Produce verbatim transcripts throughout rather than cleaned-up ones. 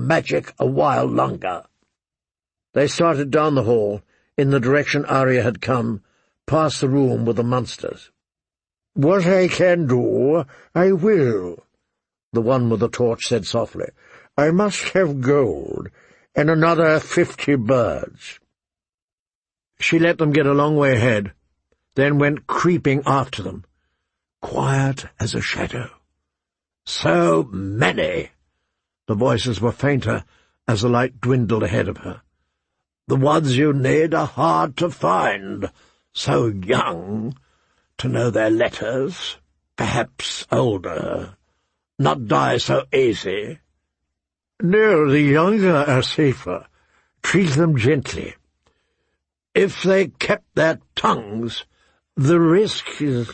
magic a while longer." They started down the hall, in the direction Arya had come, past the room with the monsters. "What I can do, I will," the one with the torch said softly. "I must have gold, and another fifty birds." She let them get a long way ahead, then went creeping after them, quiet as a shadow. "So many!" The voices were fainter as the light dwindled ahead of her. "The ones you need are hard to find. So young, to know their letters, perhaps older, not die so easy." "No, the younger are safer. Treat them gently. If they kept their tongues, the risk is—"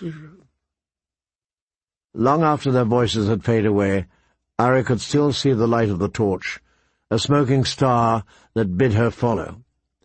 Long after their voices had faded away, Arya could still see the light of the torch, a smoking star that bid her follow.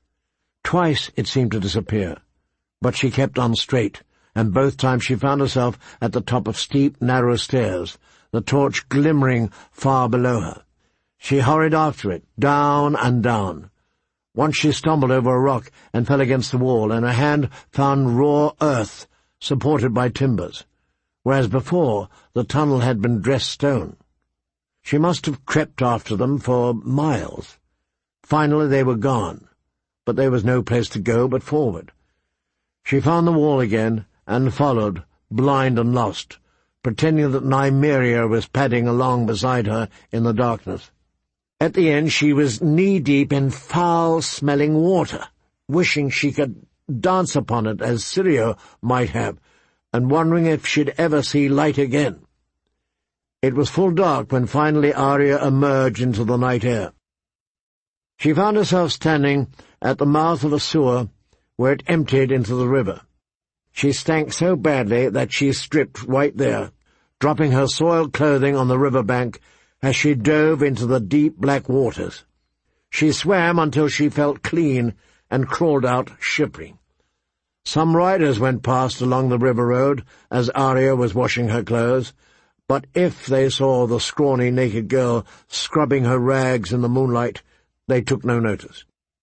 Twice it seemed to disappear, but she kept on straight, and both times she found herself at the top of steep, narrow stairs, the torch glimmering far below her. She hurried after it, down and down. Once she stumbled over a rock and fell against the wall, and her hand found raw earth supported by timbers, whereas before the tunnel had been dressed stone. She must have crept after them for miles. Finally they were gone, but there was no place to go but forward. She found the wall again and followed, blind and lost, pretending that Nymeria was padding along beside her in the darkness. At the end she was knee-deep in foul-smelling water, wishing she could dance upon it as Syrio might have, and wondering if she'd ever see light again. It was full dark when finally Arya emerged into the night air. She found herself standing at the mouth of a sewer where it emptied into the river. She stank so badly that she stripped right there, dropping her soiled clothing on the river bank as she dove into the deep black waters. She swam until she felt clean and crawled out shivering. Some riders went past along the river road as Arya was washing her clothes, but if they saw the scrawny naked girl scrubbing her rags in the moonlight, they took no notice.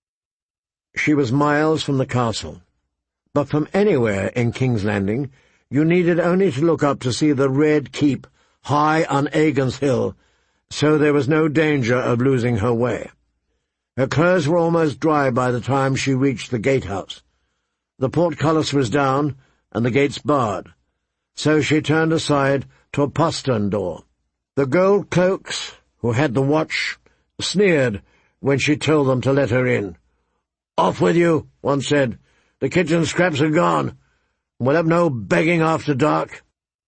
She was miles from the castle, but from anywhere in King's Landing you needed only to look up to see the Red Keep high on Aegon's Hill, so there was no danger of losing her way. Her clothes were almost dry by the time she reached the gatehouse. The portcullis was down and the gates barred, so she turned aside to a postern door. The gold cloaks, who had the watch, sneered when she told them to let her in. "Off with you," one said. "The kitchen scraps are gone. We'll have no begging after dark."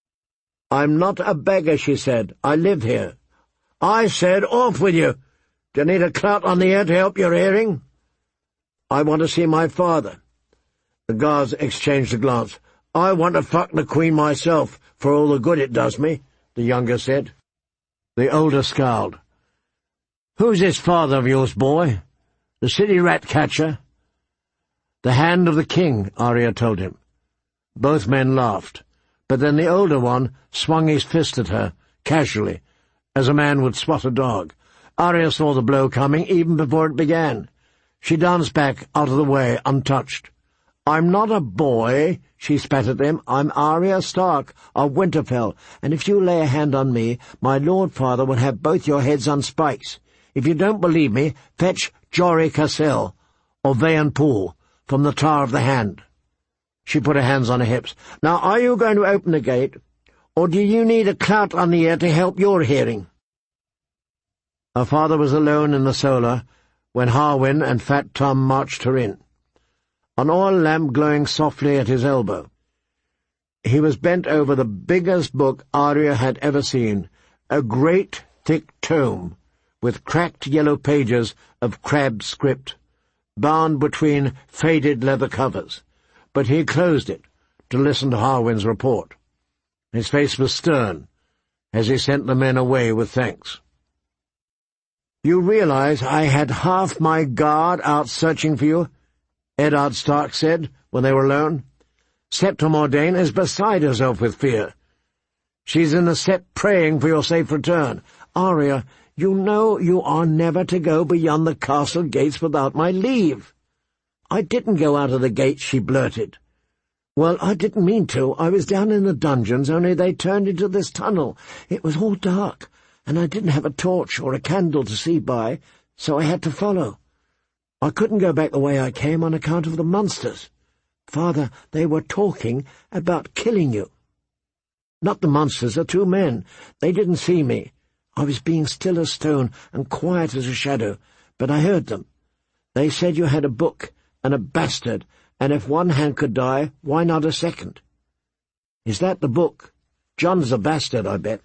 "I'm not a beggar," she said. "I live here." "I said off with you. Do you need a clout on the ear to help your hearing?" "I want to see my father." The guards exchanged a glance. "I want to fuck the Queen myself, for all the good it does me," the younger said. The older scowled. "Who's this father of yours, boy? The city rat-catcher?" "The Hand of the King," Arya told him. Both men laughed, but then the older one swung his fist at her, casually, as a man would swat a dog. Arya saw the blow coming even before it began. She danced back out of the way, untouched. "I'm not a boy," she spat at him. "I'm Arya Stark of Winterfell, and if you lay a hand on me, my lord father will have both your heads on spikes. If you don't believe me, fetch Jory Cassel, or Vayan Poole, from the Tower of the Hand." She put her hands on her hips. "Now, are you going to open the gate, or do you need a clout on the ear to help your hearing?" Her father was alone in the solar when Harwin and Fat Tom marched her in, an oil lamp glowing softly at his elbow. He was bent over the biggest book Arya had ever seen, a great, thick tome, with cracked yellow pages of crabbed script, bound between faded leather covers, but he closed it to listen to Harwin's report. His face was stern as he sent the men away with thanks. "You realize I had half my guard out searching for you?" Eddard Stark said, when they were alone. "Septa Mordane is beside herself with fear. She's in the sept praying for your safe return. Arya, You know you are never to go beyond the castle gates without my leave." "I didn't go out of the gates," she blurted. "Well, I didn't mean to. I was down in the dungeons, only they turned into this tunnel. It was all dark, and I didn't have a torch or a candle to see by, so I had to follow. I couldn't go back the way I came on account of the monsters. Father, they were talking about killing you." "Not the monsters, the two men. They didn't see me. I was being still as stone and quiet as a shadow, but I heard them. They said you had a book and a bastard, and if one hand could die, why not a second?" "Is that the book? John's a bastard, I bet."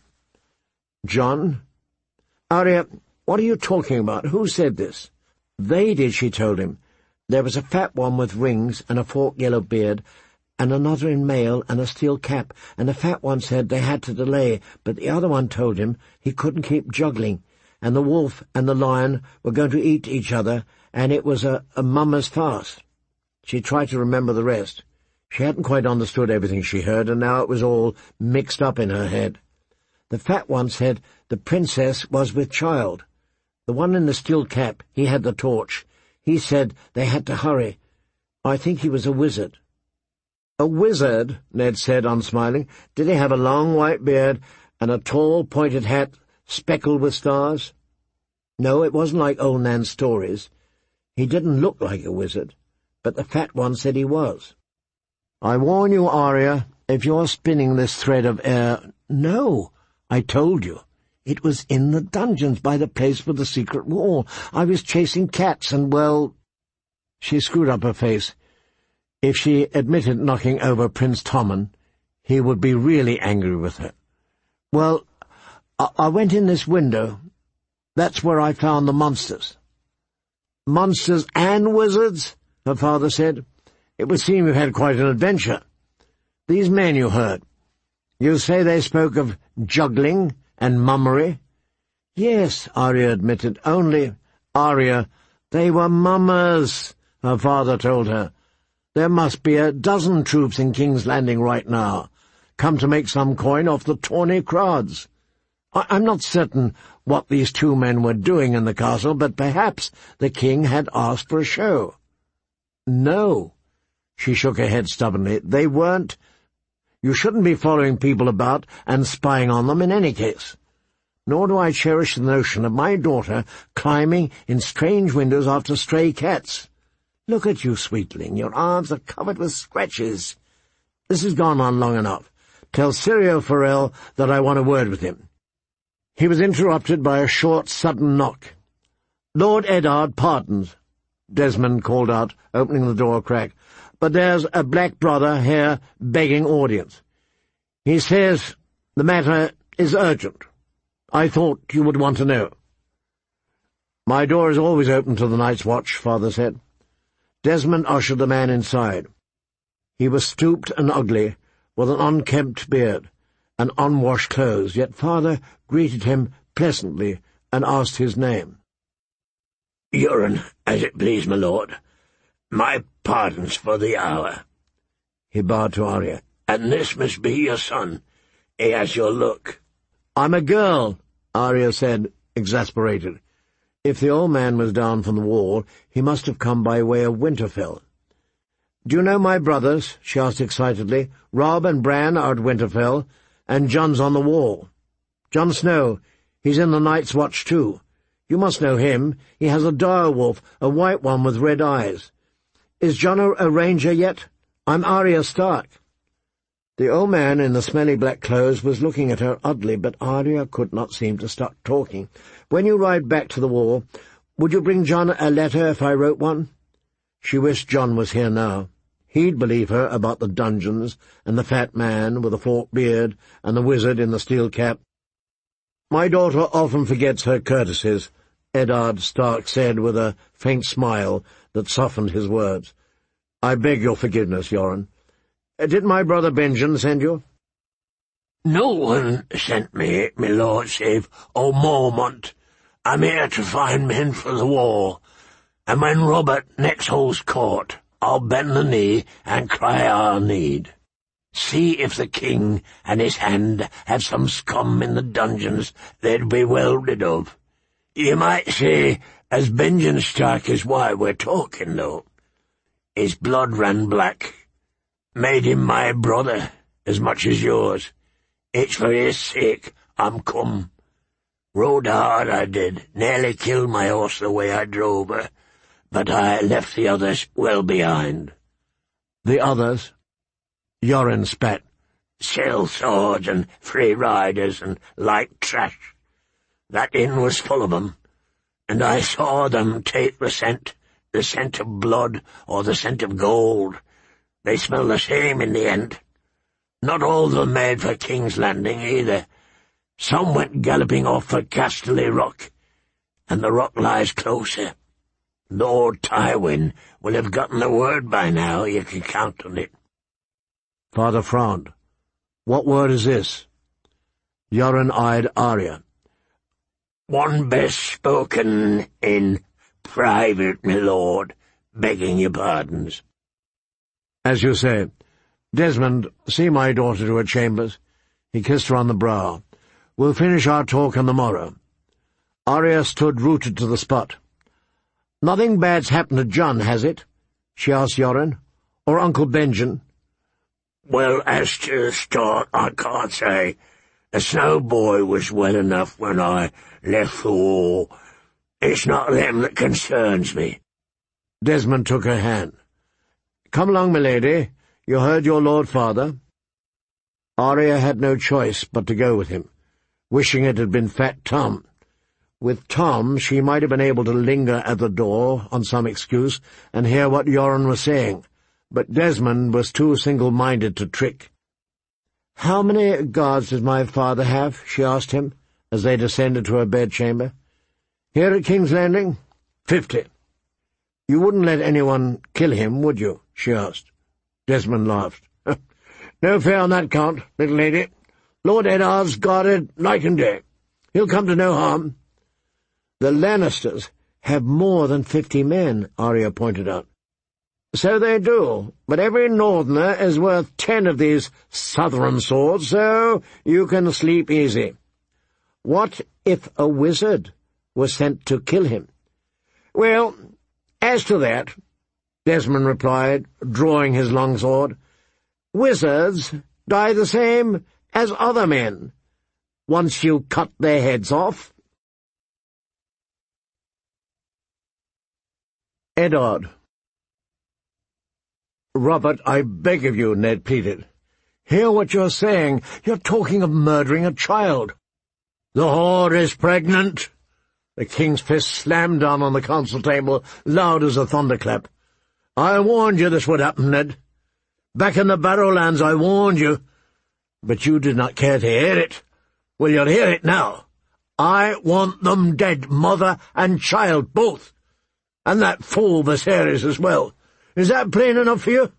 "John? Arya, what are you talking about? Who said this?" "They did," she told him. "There was a fat one with rings and a forked yellow beard, and another in mail and a steel cap, and the fat one said they had to delay, but the other one told him he couldn't keep juggling, and the wolf and the lion were going to eat each other, and it was a, a mummer's fast." She tried to remember the rest. She hadn't quite understood everything she heard, and now it was all mixed up in her head. The fat one said the princess was with child. The one in the steel cap, he had the torch. He said they had to hurry. I think he was a wizard." "A wizard?" Ned said, unsmiling. "Did he have a long white beard and a tall pointed hat speckled with stars?" "No, it wasn't like old Nan's stories. He didn't look like a wizard, but the fat one said he was." "I warn you, Arya, if you're spinning this thread of air—" "No, I told you. It was in the dungeons by the place with the secret wall. I was chasing cats and, well—" She screwed up her face. If she admitted knocking over Prince Tommen, he would be really angry with her. "Well, I, I went in this window. That's where I found the monsters." "Monsters and wizards?" her father said. "It would seem you've had quite an adventure. These men you heard, you say they spoke of juggling and mummery?" "Yes," Arya admitted, "only—" "Arya, they were mummers," her father told her. "There must be a dozen troops in King's Landing right now, come to make some coin off the tawny crowds. I I'm not certain what these two men were doing in the castle, but perhaps the king had asked for a show." "No," she shook her head stubbornly, "they weren't. You shouldn't be following people about and spying on them in any case. Nor do I cherish the notion of my daughter climbing in strange windows after stray cats. Look at you, sweetling, your arms are covered with scratches. This has gone on long enough. Tell Syrio Forel that I want a word with him." He was interrupted by a short, sudden knock. "Lord Eddard pardons," Desmond called out, opening the door a crack, "but there's a black brother here begging audience. He says the matter is urgent. I thought you would want to know." "My door is always open to the Night's Watch," Father said. Desmond ushered the man inside. He was stooped and ugly, with an unkempt beard and unwashed clothes, yet Father greeted him pleasantly and asked his name. "Euron, as it please, my lord. My pardons for the hour." He bowed to Arya. "And this must be your son. He has your look." "I'm a girl," Arya said, exasperated. If the old man was down from the wall, he must have come by way of Winterfell. "Do you know my brothers?" she asked excitedly. "Robb and Bran are at Winterfell, and Jon's on the wall. Jon Snow, he's in the Night's Watch too. You must know him. He has a dire wolf, a white one with red eyes. Is Jon a, a ranger yet? I'm Arya Stark." The old man in the smelly black clothes was looking at her oddly, but Arya could not seem to stop talking. "When you ride back to the wall, would you bring Jon a letter if I wrote one?" She wished Jon was here now. He'd believe her about the dungeons, and the fat man with a forked beard, and the wizard in the steel cap. "My daughter often forgets her courtesies," Eddard Stark said with a faint smile that softened his words. "I beg your forgiveness, Yoren. Did my brother Benjen send you?" "No one sent me, my lord, save O'Mormont. I'm here to find men for the wall, and when Robert next holds court, I'll bend the knee and cry our need. See if the king and his hand had some scum in the dungeons they'd be well rid of. You might say as Benjen Stark is why we're talking, though. His blood ran black. Made him my brother, as much as yours. It's for his sake I'm come. Rode hard I did, nearly killed my horse the way I drove her, but I left the others well behind. The others? Yoren spat. Sell swords and free riders and light trash. That inn was full of 'em, and I saw them take the scent, the scent of blood or the scent of gold. They smell the same in the end. Not all of them made for King's Landing either. Some went galloping off for Casterly Rock, and the rock lies closer. Lord Tywin will have gotten the word by now, you can count on it. Father frowned. What word is this? Yoren eyed Arya. One best spoken in private, my lord, begging your pardons. As you say. Desmond, see my daughter to her chambers. He kissed her on the brow. We'll finish our talk on the morrow. Arya stood rooted to the spot. Nothing bad's happened to Jon, has it? She asked Yoren. Or Uncle Benjen? Well, as to the start, I can't say. The Snow Boy was well enough when I left the war. It's not them that concerns me. Desmond took her hand. Come along, milady. You heard your Lord Father. Arya had no choice but to go with him, wishing it had been Fat Tom. With Tom, she might have been able to linger at the door on some excuse and hear what Yoren was saying, but Desmond was too single-minded to trick. "How many guards does my father have?" she asked him, as they descended to her bedchamber. "Here at King's Landing? Fifty." "You wouldn't let anyone kill him, would you?" she asked. Desmond laughed. "No fear on that count, little lady. Lord Eddard's guarded night and day. He'll come to no harm." "The Lannisters have more than fifty men," Arya pointed out. "So they do, but every northerner is worth ten of these southern swords, so you can sleep easy. What if a wizard was sent to kill him?" "Well, as to that," Desmond replied, drawing his long sword, "wizards die the same as other men, once you cut their heads off." Eddard. "Robert, I beg of you," Ned pleaded. "Hear what you're saying. You're talking of murdering a child." "The whore is pregnant." The king's fist slammed down on the council table, loud as a thunderclap. "I warned you this would happen, Ned. Back in the Barrowlands I warned you. But you did not care to hear it. Well, you'll hear it now. I want them dead, mother and child, both. And that fool Viserys as well. Is that plain enough for you?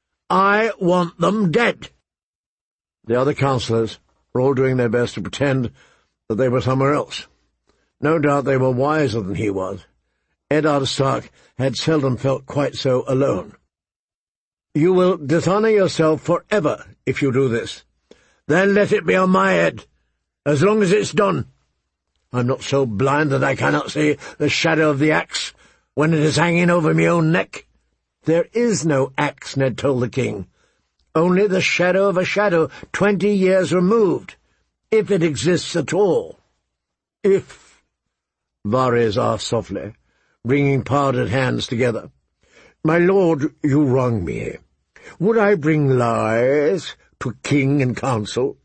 I want them dead." The other councillors were all doing their best to pretend that they were somewhere else. No doubt they were wiser than he was. Eddard Stark had seldom felt quite so alone. "You will dishonour yourself forever if you do this." "Then let it be on my head, as long as it's done. I'm not so blind that I cannot see the shadow of the axe when it is hanging over me own neck." "There is no axe," Ned told the king. "Only the shadow of a shadow twenty years removed, if it exists at all." "If," Varys asked softly, bringing powdered hands together. "My lord, you wrong me. Would I bring lies to king and council?"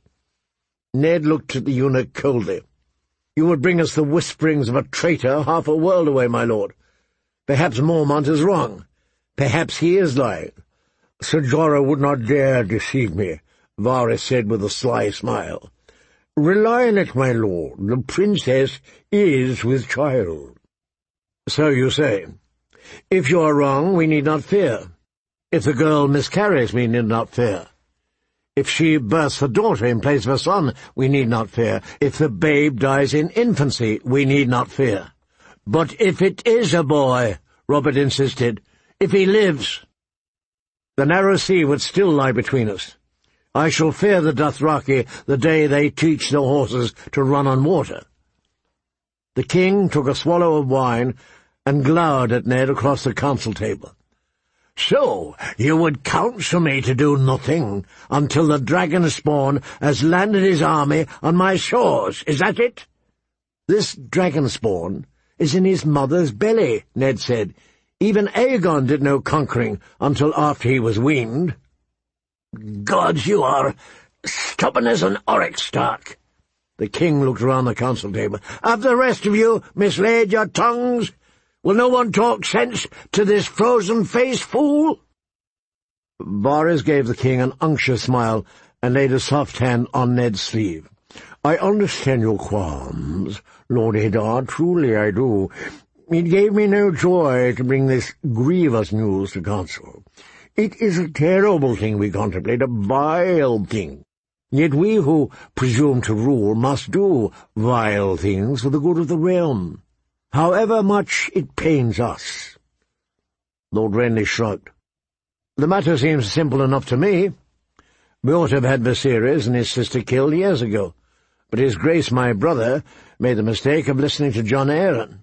Ned looked at the eunuch coldly. "You would bring us the whisperings of a traitor half a world away, my lord. Perhaps Mormont is wrong. Perhaps he is lying." "Ser Jorah would not dare deceive me," Varys said with a sly smile. "Rely on it, my lord. The princess is with child." "So you say. If you are wrong, we need not fear. If the girl miscarries, we need not fear. If she births a daughter in place of a son, we need not fear. If the babe dies in infancy, we need not fear." "But if it is a boy," Robert insisted, "if he lives—" "The narrow sea would still lie between us. I shall fear the Dothraki the day they teach their horses to run on water." The king took a swallow of wine and glowered at Ned across the council table. "So, you would counsel me to do nothing until the dragon spawn has landed his army on my shores, is that it?" "This dragon spawn is in his mother's belly," Ned said. "Even Aegon did no conquering until after he was weaned." "Gods, you are stubborn as an oryx stalk." The king looked around the council table. "Have the rest of you mislaid your tongues? Will no one talk sense to this frozen-faced fool?" Varys gave the king an unctuous smile and laid a soft hand on Ned's sleeve. "I understand your qualms, Lord Eddard, truly I do. It gave me no joy to bring this grievous news to council. It is a terrible thing we contemplate, a vile thing. Yet we who presume to rule must do vile things for the good of the realm, however much it pains us." Lord Renly shrugged. "The matter seems simple enough to me. We ought to have had Viserys and his sister killed years ago, but his grace my brother made the mistake of listening to Jon Arryn."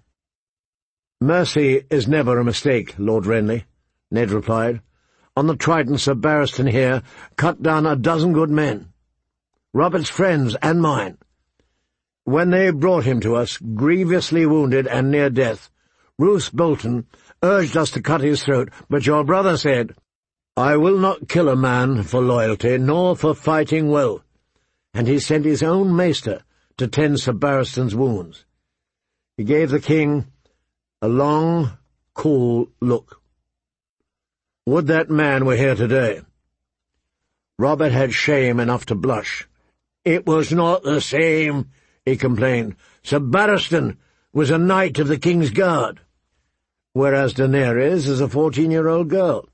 "Mercy is never a mistake, Lord Renly," Ned replied. "On the Triton Sir Barristan here cut down a dozen good men, Robert's friends and mine. When they brought him to us, grievously wounded and near death, Roose Bolton urged us to cut his throat, but your brother said, 'I will not kill a man for loyalty, nor for fighting well,' and he sent his own maester to tend Sir Barristan's wounds." He gave the king a long, cool look. "Would that man were here today." Robert had shame enough to blush. "It was not the same," he complained. "Sir Barristan was a knight of the King's Guard." "Whereas Daenerys is a fourteen-year-old girl."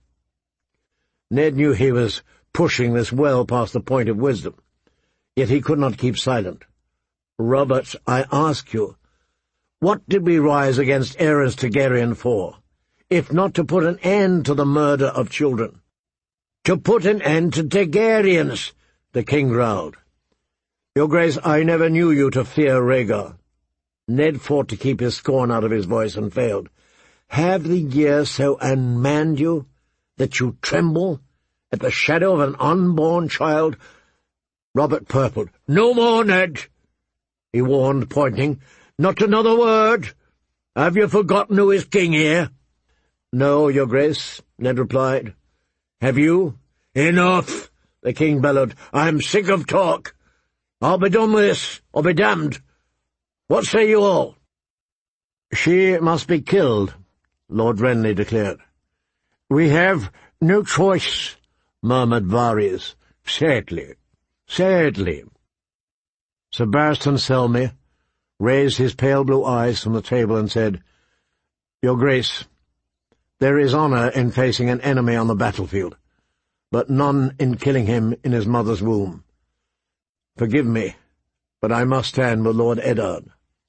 Ned knew he was pushing this well past the point of wisdom, yet he could not keep silent. "Robert, I ask you, what did we rise against Aerys Targaryen for, if not to put an end to the murder of children?" "To put an end to Targaryens," the king growled. "Your Grace, I never knew you to fear Rhaegar." Ned fought to keep his scorn out of his voice and failed. "Have the years so unmanned you that you tremble at the shadow of an unborn child?" Robert purpled. "No more, Ned," he warned, pointing. "Not another word. Have you forgotten who is king here?" "No, Your Grace," Ned replied. "Have you?" "Enough," the king bellowed. "I'm sick of talk. I'll be done with this, or be damned. What say you all?" "She must be killed," Lord Renly declared. "We have no choice," murmured Varys. "Sadly, sadly." Sir Barristan Selmy raised his pale blue eyes from the table and said, "Your Grace, there is honour in facing an enemy on the battlefield, but none in killing him in his mother's womb. Forgive me, but I must stand with Lord Eddard."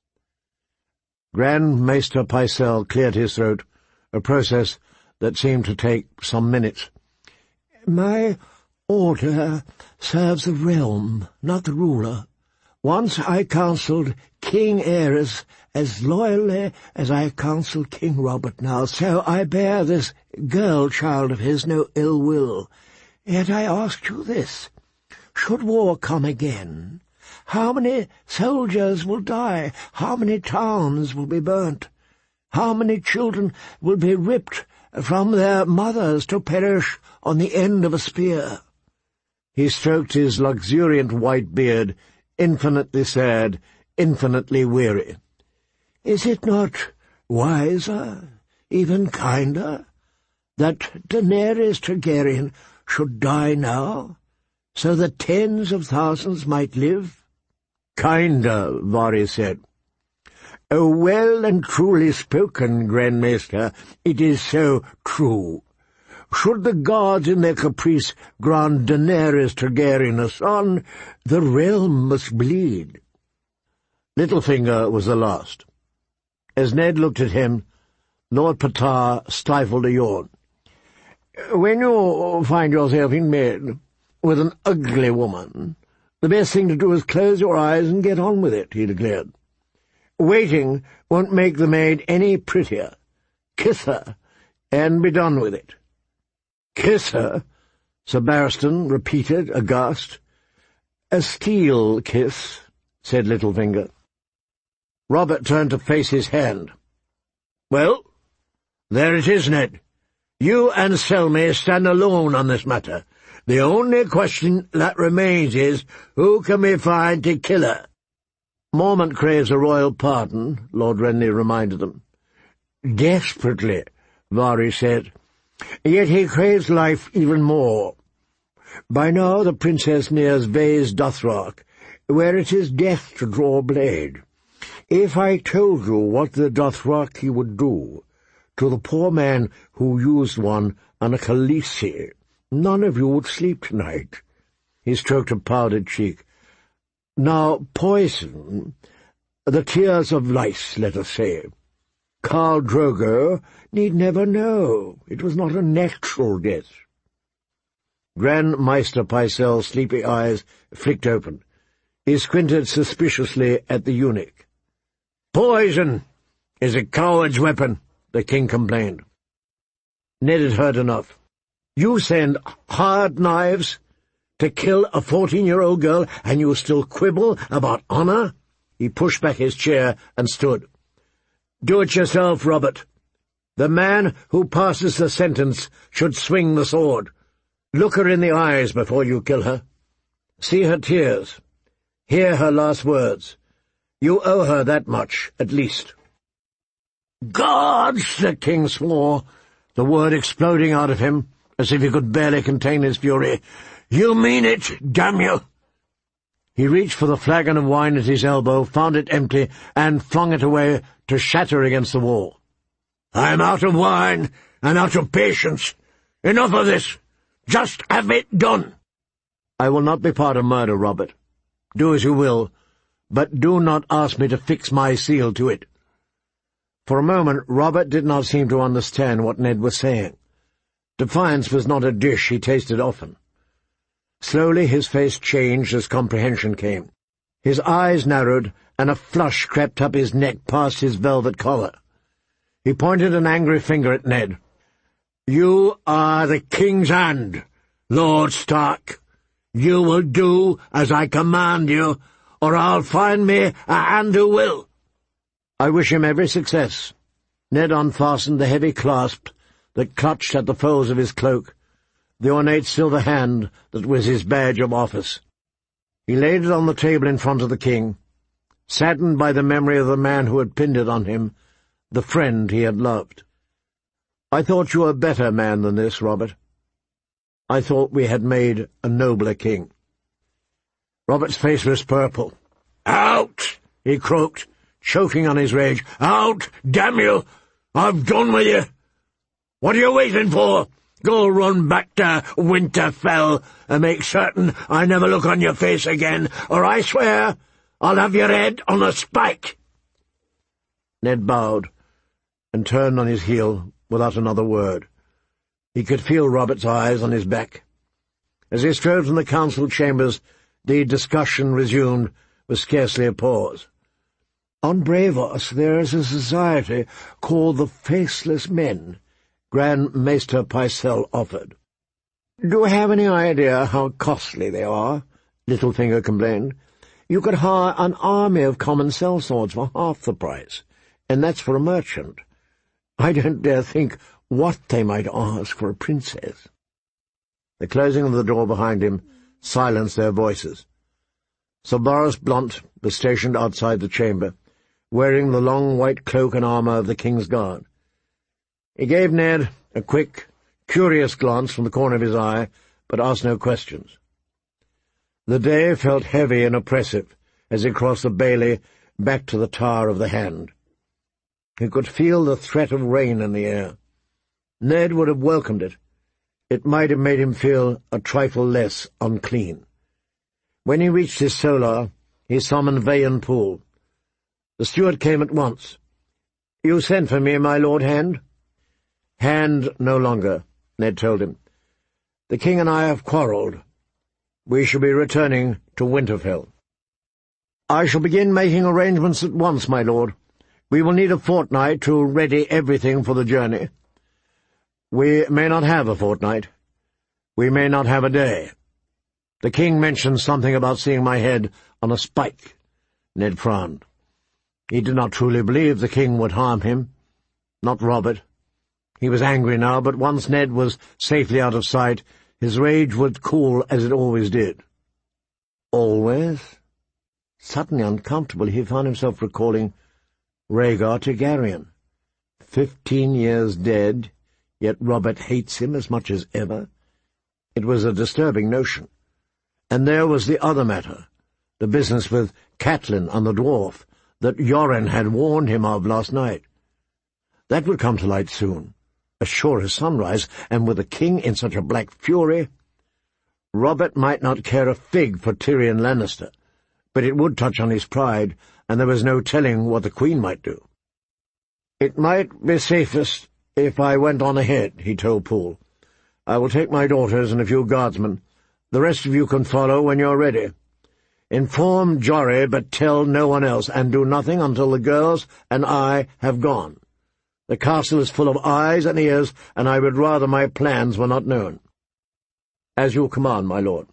Grand Maester Pycelle cleared his throat, a process that seemed to take some minutes. "My order serves the realm, not the ruler. Once I counselled King Aerys as loyally as I counsel King Robert now, so I bear this girl-child of his no ill will. Yet I ask you this. Should war come again, how many soldiers will die? How many towns will be burnt? How many children will be ripped from their mothers to perish on the end of a spear?" He stroked his luxuriant white beard, infinitely sad, infinitely weary. "Is it not wiser, even kinder, that Daenerys Targaryen should die now, so that tens of thousands might live?" "Kinder," Varys said. "Oh, well and truly spoken, Grand Maester. It is so true. Should the gods in their caprice grant Daenerys Targaryen a son, the realm must bleed." Littlefinger was the last. As Ned looked at him, Lord Patar stifled a yawn. "When you find yourself in bed with an ugly woman, the best thing to do is close your eyes and get on with it," he declared. Waiting won't make the maid any prettier. Kiss her, and be done with it." "Kiss her?" Sir Barristan repeated, aghast. "A steel kiss," said Littlefinger. Robert turned to face his hand. "Well, there it is, Ned. You and Selmy stand alone on this matter. The only question that remains is, who can we find to kill her?" "Mormont craves a royal pardon," Lord Renly reminded them. "Desperately," Varys said. "Yet he craves life even more. By now the princess nears Vaes Dothrak, where it is death to draw a blade. If I told you what the Dothraki would do to the poor man who used one on a Khaleesi, none of you would sleep tonight." He stroked a powdered cheek. "Now, poison, the tears of lice, let us say. Khal Drogo need never know. It was not a natural death." Grand Maester Pycelle's sleepy eyes flicked open. He squinted suspiciously at the eunuch. "Poison is a coward's weapon," the king complained. Ned had heard enough. "You send hard knives to kill a fourteen-year-old girl, and you still quibble about honor?" He pushed back his chair and stood. "Do it yourself, Robert. The man who passes the sentence should swing the sword. Look her in the eyes before you kill her. See her tears. Hear her last words. You owe her that much, at least." "Gods!" the king swore, the word exploding out of him, as if he could barely contain his fury. "You mean it, damn you!" He reached for the flagon of wine at his elbow, found it empty, and flung it away to shatter against the wall. "I'm out of wine, and out of patience. Enough of this. Just have it done." "I will not be part of murder, Robert. Do as you will, but do not ask me to fix my seal to it." For a moment Robert did not seem to understand what Ned was saying. Defiance was not a dish he tasted often. Slowly his face changed as comprehension came. His eyes narrowed, and a flush crept up his neck past his velvet collar. He pointed an angry finger at Ned. "You are the king's hand, Lord Stark. You will do as I command you, or I'll find me a hand who will." "I wish him every success." Ned unfastened the heavy clasp that clutched at the folds of his cloak, the ornate silver hand that was his badge of office. He laid it on the table in front of the king, saddened by the memory of the man who had pinned it on him, the friend he had loved. "I thought you a better man than this, Robert. I thought we had made a nobler king." Robert's face was purple. "Out!" he croaked, choking on his rage. "Out, damn you! I've done with you. What are you waiting for? Go run back to Winterfell and make certain I never look on your face again, or I swear I'll have your head on a spike." Ned bowed and turned on his heel without another word. He could feel Robert's eyes on his back. As he strode from the council chambers, the discussion resumed with scarcely a pause. "On Braavos there is a society called the Faceless Men," Grand Maester Pycelle offered. "Do you have any idea how costly they are?" Littlefinger complained. "You could hire an army of common sellswords for half the price, and that's for a merchant. I don't dare think what they might ask for a princess." The closing of the door behind him silenced their voices. Sir Boros Blount was stationed outside the chamber, wearing the long white cloak and armour of the King's Guard. He gave Ned a quick, curious glance from the corner of his eye, but asked no questions. The day felt heavy and oppressive as he crossed the bailey back to the Tower of the Hand. He could feel the threat of rain in the air. Ned would have welcomed it. It might have made him feel a trifle less unclean. When he reached his solar, he summoned Vayan Poole. The steward came at once. "You sent for me, my Lord Hand?" "Hand no longer," Ned told him. "The king and I have quarrelled. We shall be returning to Winterfell." "I shall begin making arrangements at once, my lord. We will need a fortnight to ready everything for the journey." "We may not have a fortnight. We may not have a day. The king mentioned something about seeing my head on a spike." Ned frowned. He did not truly believe the king would harm him. Not Robert. He was angry now, but once Ned was safely out of sight, his rage would cool as it always did. Always? Suddenly uncomfortable, he found himself recalling Rhaegar Targaryen. Fifteen years dead, yet Robert hates him as much as ever. It was a disturbing notion. And there was the other matter, the business with Catelyn and the dwarf, that Yoren had warned him of last night. That would come to light soon, as sure as sunrise, and with the king in such a black fury. Robert might not care a fig for Tyrion Lannister, but it would touch on his pride, and there was no telling what the Queen might do. "It might be safest if I went on ahead," he told Poole. "I will take my daughters and a few guardsmen. The rest of you can follow when you're ready. Inform Jory, but tell no one else, and do nothing until the girls and I have gone. The castle is full of eyes and ears, and I would rather my plans were not known." "As you command, my lord."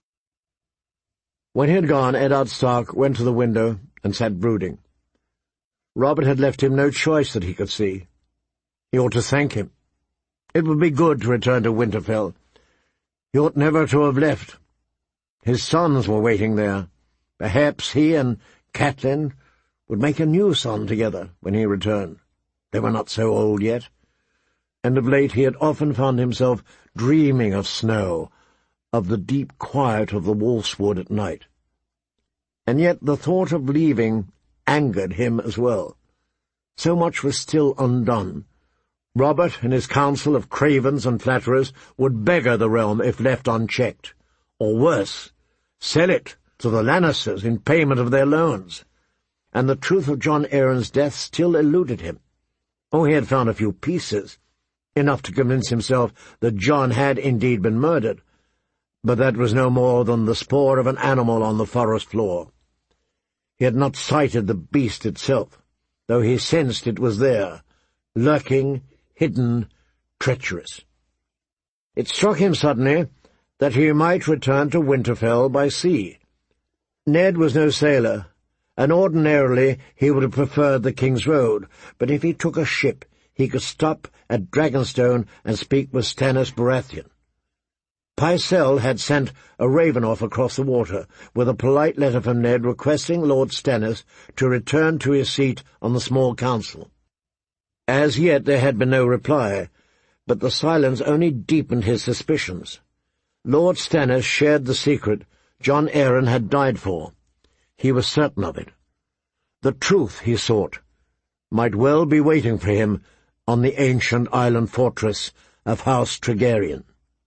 When he had gone, Eddard Stark went to the window and sat brooding. Robert had left him no choice that he could see. He ought to thank him. It would be good to return to Winterfell. He ought never to have left. His sons were waiting there. Perhaps he and Catelyn would make a new son together when he returned. They were not so old yet. And of late he had often found himself dreaming of snow, of the deep quiet of the Wolfswood at night. And yet the thought of leaving angered him as well. So much was still undone. Robert and his council of cravens and flatterers would beggar the realm if left unchecked, or worse, sell it to the Lannisters in payment of their loans. And the truth of Jon Arryn's death still eluded him. Oh, he had found a few pieces, enough to convince himself that Jon had indeed been murdered, but that was no more than the spoor of an animal on the forest floor. He had not sighted the beast itself, though he sensed it was there, lurking, hidden, treacherous. It struck him suddenly that he might return to Winterfell by sea. Ned was no sailor, and ordinarily he would have preferred the King's Road, but if he took a ship, he could stop at Dragonstone and speak with Stannis Baratheon. Pycelle had sent a raven off across the water, with a polite letter from Ned requesting Lord Stannis to return to his seat on the small council. As yet there had been no reply, but the silence only deepened his suspicions. Lord Stannis shared the secret Jon Arryn had died for. He was certain of it. The truth, he sought, might well be waiting for him on the ancient island fortress of House Targaryen.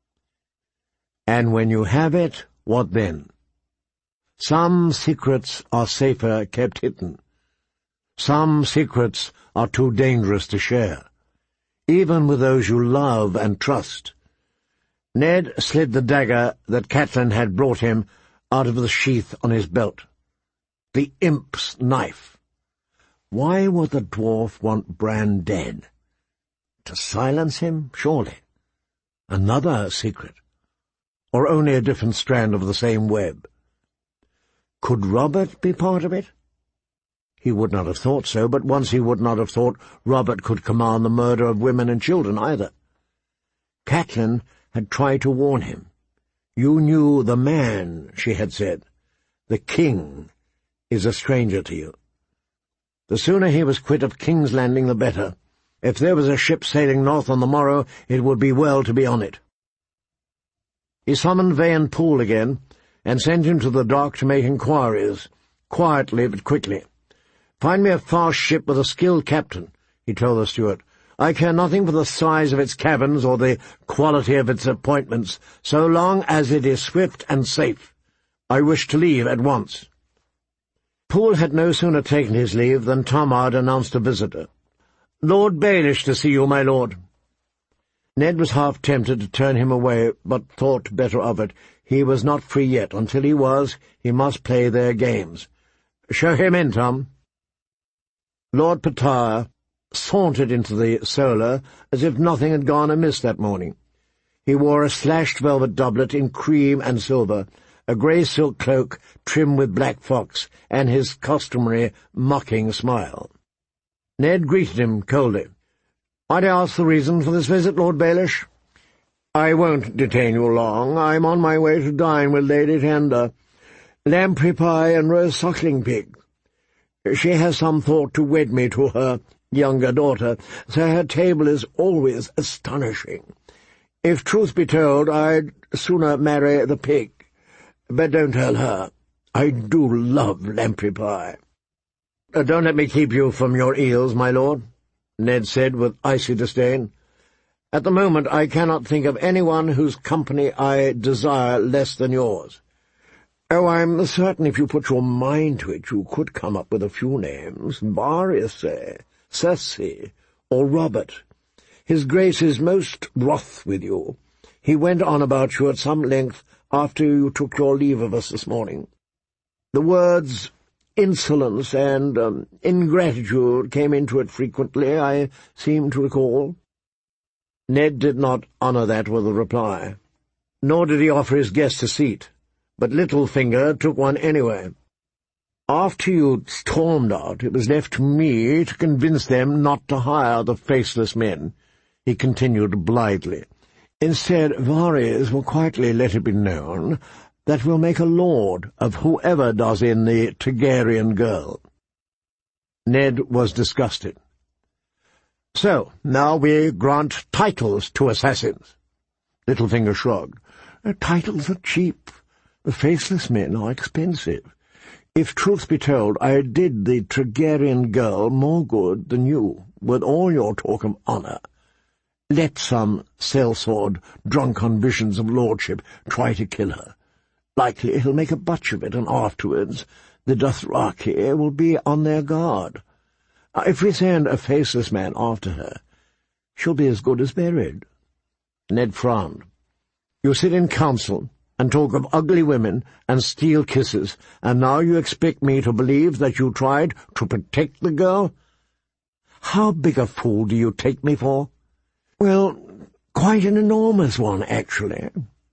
And when you have it, what then? Some secrets are safer kept hidden. Some secrets are too dangerous to share, even with those you love and trust. Ned slid the dagger that Catelyn had brought him out of the sheath on his belt. The imp's knife. Why would the dwarf want Bran dead? To silence him, surely. Another secret. Or only a different strand of the same web. Could Robert be part of it? He would not have thought so, but once he would not have thought Robert could command the murder of women and children either. Catelyn had tried to warn him. "You knew the man," she had said. "The king is a stranger to you." The sooner he was quit of King's Landing, the better. If there was a ship sailing north on the morrow, it would be well to be on it. He summoned Vayon Poole again, and sent him to the dock to make inquiries, quietly but quickly. "Find me a fast ship with a skilled captain," he told the steward. "I care nothing for the size of its cabins or the quality of its appointments, so long as it is swift and safe. I wish to leave at once." Poole had no sooner taken his leave than Tomard announced a visitor. "Lord Baelish to see you, my lord." Ned was half tempted to turn him away, but thought better of it. He was not free yet. Until he was, he must play their games. Show him in, Tom. Lord Pattaya sauntered into the solar as if nothing had gone amiss that morning. He wore a slashed velvet doublet in cream and silver, a grey silk cloak trimmed with black fox, and his customary mocking smile. Ned greeted him coldly. "Might I ask the reason for this visit, Lord Baelish?" "I won't detain you long. I'm on my way to dine with Lady Tenda. Lamprey pie and roast suckling pig. She has some thought to wed me to her younger daughter, so her table is always astonishing. If truth be told, I'd sooner marry the pig. But don't tell her. I do love lamprey pie." Uh, "Don't let me keep you from your eels, my lord," Ned said with icy disdain. "At the moment I cannot think of anyone whose company I desire less than yours. Oh, I'm certain if you put your mind to it you could come up with a few names. Various, say, Cersei, or Robert. His Grace is most wroth with you. He went on about you at some length after you took your leave of us this morning. The words insolence and um, ingratitude came into it frequently, I seem to recall." Ned did not honour that with a reply, nor did he offer his guest a seat, but Littlefinger took one anyway. "After you stormed out, it was left to me to convince them not to hire the faceless men," he continued blithely. "Instead, Varys will quietly let it be known that we'll make a lord of whoever does in the Targaryen girl." Ned was disgusted. "So, now we grant titles to assassins." Littlefinger shrugged. Uh, "Titles are cheap. The faceless men are expensive. If truth be told, I did the Targaryen girl more good than you, with all your talk of honour. Let some sellsword, drunk on visions of lordship, try to kill her. Likely he'll make a butch of it, and afterwards the Dothraki will be on their guard. If we send a faceless man after her, she'll be as good as buried." Ned frowned. "You sit in council and talk of ugly women and steal kisses, and now you expect me to believe that you tried to protect the girl? How big a fool do you take me for?" "Well, quite an enormous one, actually,"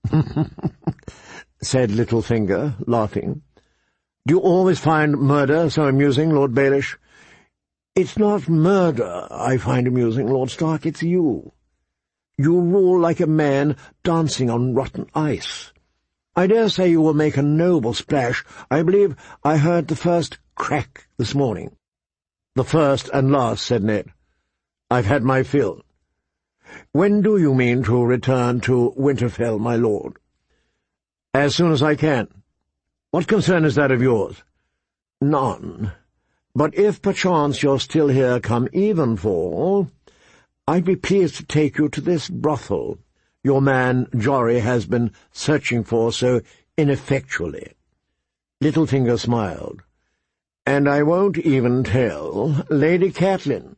said Littlefinger, laughing. "Do you always find murder so amusing, Lord Baelish?" "It's not murder I find amusing, Lord Stark, it's you. You rule like a man dancing on rotten ice. I dare say you will make a noble splash. I believe I heard the first crack this morning." "The first and last," said Ned. "I've had my fill." "When do you mean to return to Winterfell, my lord?" "As soon as I can. What concern is that of yours?" "None. But if perchance you're still here come evenfall, I'd be pleased to take you to this brothel your man Jory has been searching for so ineffectually." Littlefinger smiled. "And I won't even tell Lady Catelyn."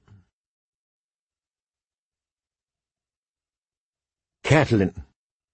Catelyn.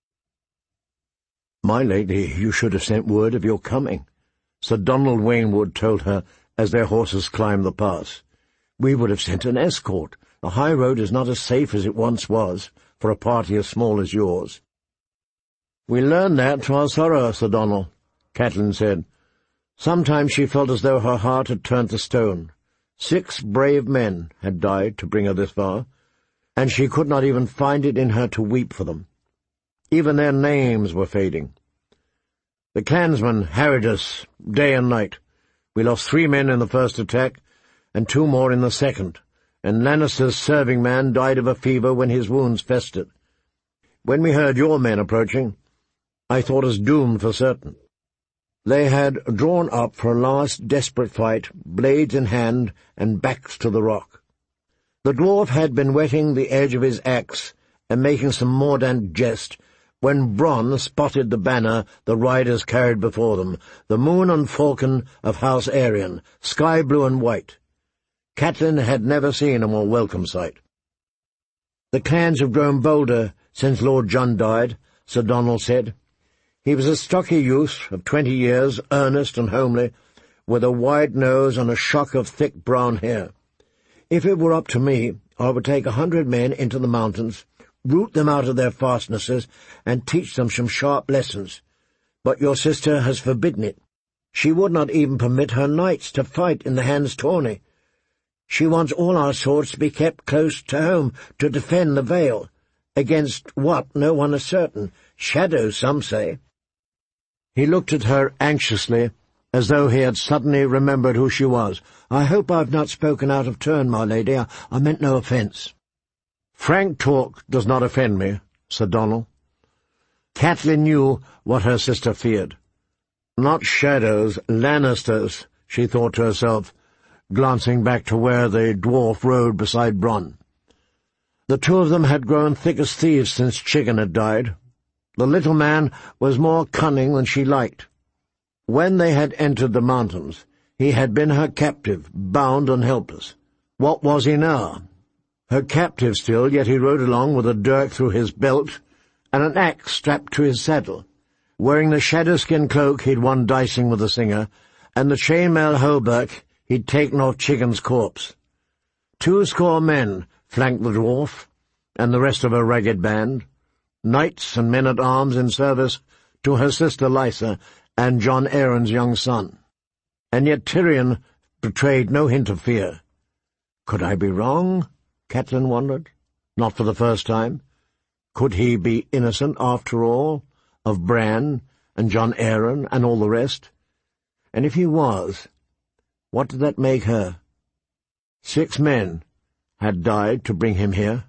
"My lady, you should have sent word of your coming," Sir Donald Waynwood told her as their horses climbed the pass. "We would have sent an escort. The high road is not as safe as it once was for a party as small as yours." "We learned that to our sorrow, Sir Donald," Catelyn said. Sometimes she felt as though her heart had turned to stone. Six brave men had died to bring her this far, and she could not even find it in her to weep for them. Even their names were fading. "The clansmen harried us day and night. We lost three men in the first attack, and two more in the second, and Lannister's serving man died of a fever when his wounds festered. When we heard your men approaching, I thought us doomed for certain." They had drawn up for a last desperate fight, blades in hand and backs to the rock. The dwarf had been whetting the edge of his axe and making some mordant jest when Bronn spotted the banner the riders carried before them, the moon and falcon of House Aerion, sky blue and white. Catelyn had never seen a more welcome sight. "The clans have grown bolder since Lord Jon died," Sir Donald said. "He was a stocky youth of twenty years, earnest and homely, with a wide nose and a shock of thick brown hair. If it were up to me, I would take a hundred men into the mountains, root them out of their fastnesses, and teach them some sharp lessons. But your sister has forbidden it. She would not even permit her knights to fight in the hands tourney. She wants all our swords to be kept close to home to defend the Vale. Against what, no one is certain. Shadows, some say. He looked at her anxiously, as though he had suddenly remembered who she was. "I hope I've not spoken out of turn, my lady. I, I meant no offence." "Frank talk does not offend me," said Donald. Catelyn knew what her sister feared. Not shadows, Lannisters, she thought to herself, glancing back to where the dwarf rode beside Bronn. The two of them had grown thick as thieves since Chicken had died. The little man was more cunning than she liked. When they had entered the mountains, he had been her captive, bound and helpless. What was he now? Her captive still, yet he rode along with a dirk through his belt and an axe strapped to his saddle. Wearing the shadow-skin cloak he'd won dicing with the singer, and the chainmail hauberk he'd taken off Chicken's corpse. Two score men flanked the dwarf, and the rest of her ragged band, knights and men-at-arms in service to her sister Lysa and Jon Arryn's young son. And yet Tyrion betrayed no hint of fear. Could I be wrong? Catelyn wondered. Not for the first time. Could he be innocent, after all, of Bran and Jon Arryn and all the rest? And if he was, what did that make her? Six men had died to bring him here.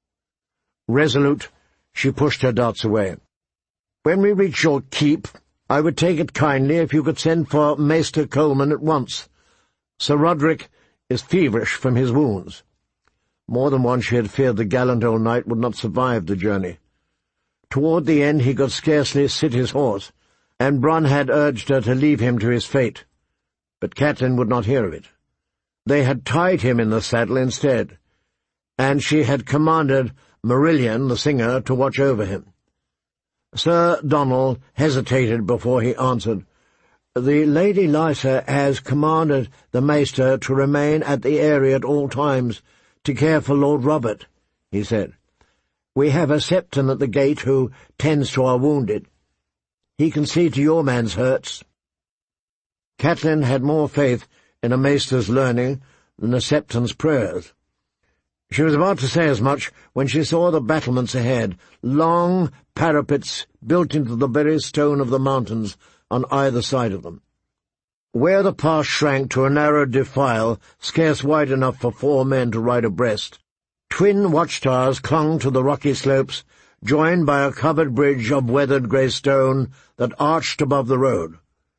Resolute, she pushed her darts away. "When we reach your keep, I would take it kindly if you could send for Maester Coleman at once. Sir Roderick is feverish from his wounds." More than once she had feared the gallant old knight would not survive the journey. Toward the end he could scarcely sit his horse, and Bronn had urged her to leave him to his fate. But Catelyn would not hear of it. They had tied him in the saddle instead, and she had commanded Marillion, the singer, to watch over him. Sir Donald hesitated before he answered. "The Lady Lysa has commanded the Maester to remain at the area at all times, to care for Lord Robert," he said. "We have a septon at the gate who tends to our wounded. He can see to your man's hurts." Catelyn had more faith in a maester's learning than a septon's prayers. She was about to say as much when she saw the battlements ahead, long parapets built into the very stone of the mountains on either side of them. Where the pass shrank to a narrow defile, scarce wide enough for four men to ride abreast, twin watchtowers clung to the rocky slopes, joined by a covered bridge of weathered grey stone that arched above the road.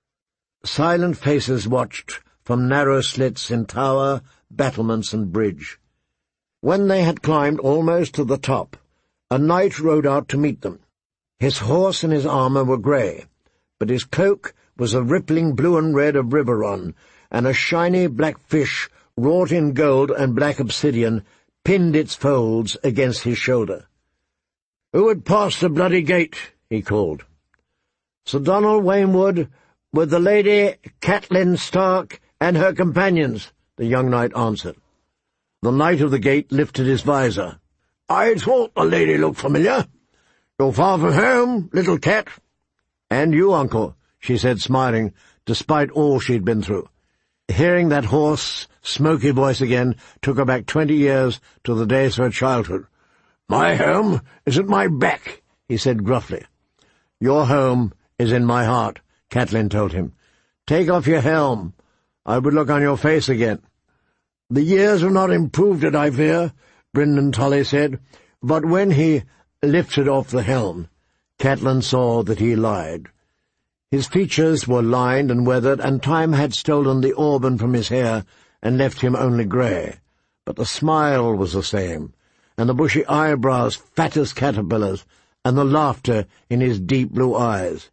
Silent faces watched from narrow slits in tower, battlements, and bridge. When they had climbed almost to the top, a knight rode out to meet them. His horse and his armour were grey, but his cloak was a rippling blue and red of Riverrun, and a shiny black fish, wrought in gold and black obsidian, pinned its folds against his shoulder. "Who would pass the bloody gate?" he called. "Sir Donald Waynwood, with the Lady Catelyn Stark and her companions," the young knight answered. The knight of the gate lifted his visor. "I thought the lady looked familiar. You're far from home, little cat." "And you, uncle," she said, smiling, despite all she'd been through. Hearing that hoarse, smoky voice again took her back twenty years to the days of her childhood. "My home is at my back," he said gruffly. "Your home is in my heart," Catelyn told him. "Take off your helm. I would look on your face again." "The years have not improved it, I fear," Brynden Tully said, but when he lifted off the helm, Catelyn saw that he lied. His features were lined and weathered, and time had stolen the auburn from his hair and left him only grey. But the smile was the same, and the bushy eyebrows fat as caterpillars, and the laughter in his deep blue eyes.